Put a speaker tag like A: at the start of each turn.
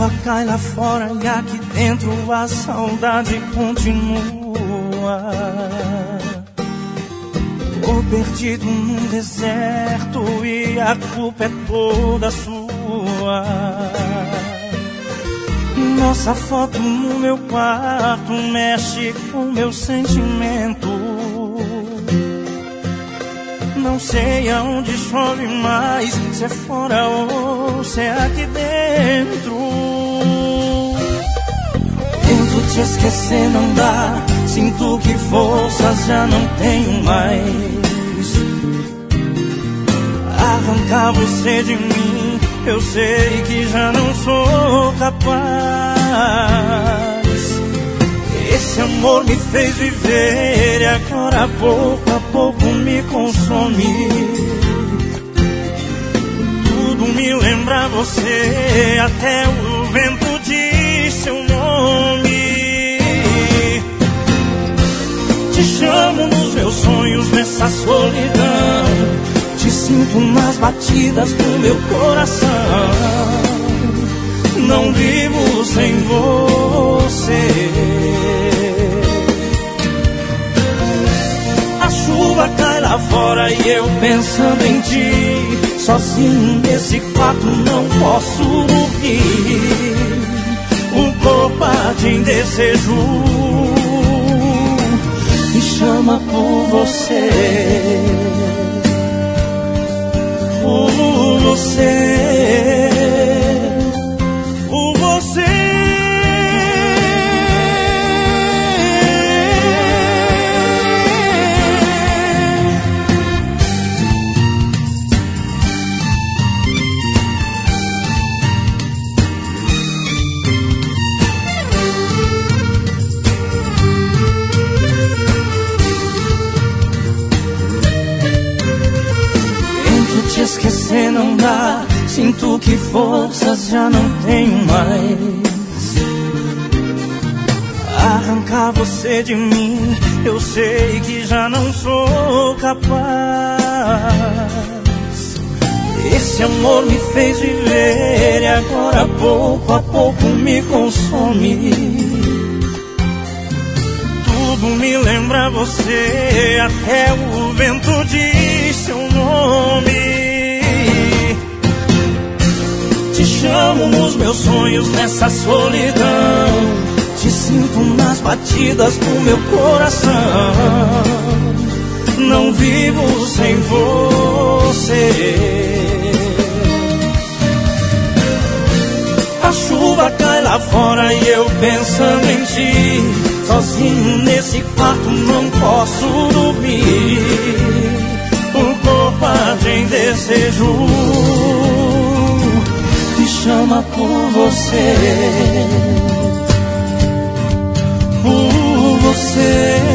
A: chuva cai lá fora e aqui dentro a saudade continua. Tô perdido num deserto e a culpa é toda sua. Nossa foto no meu quarto mexe com meu sentimento. Não sei aonde chove mais, se é fora ou se é aqui dentro. Tento te esquecer, não dá. Sinto que forças já não tenho mais. Arrancar você de mim, eu sei que já não sou capaz. Esse amor me fez viver e agora pouco a pouco me consome. Tudo me lembra você, até o vento diz seu nome. Te chamo nos meus sonhos nessa solidão. Te sinto nas batidas do meu coração. Não vivo sem você. A chuva cai lá fora e eu pensando em ti. Sozinho nesse quarto não posso dormir. O corpo arde em desejo, me chama por você. Por você. Por você. Esquecer não dá, sinto que forças já não tenho mais. Arrancar você de mim, eu sei que já não sou capaz. Esse amor me fez viver e agora pouco a pouco me consome. Tudo me lembra você, até o vento diz seu nome. Te chamo nos meus sonhos nessa solidão. Te sinto nas batidas do meu coração. Não vivo sem você. A chuva cai lá fora e eu pensando em ti. Sozinho nesse quarto não posso dormir. O corpo arde em desejo, me chama por você. Por você.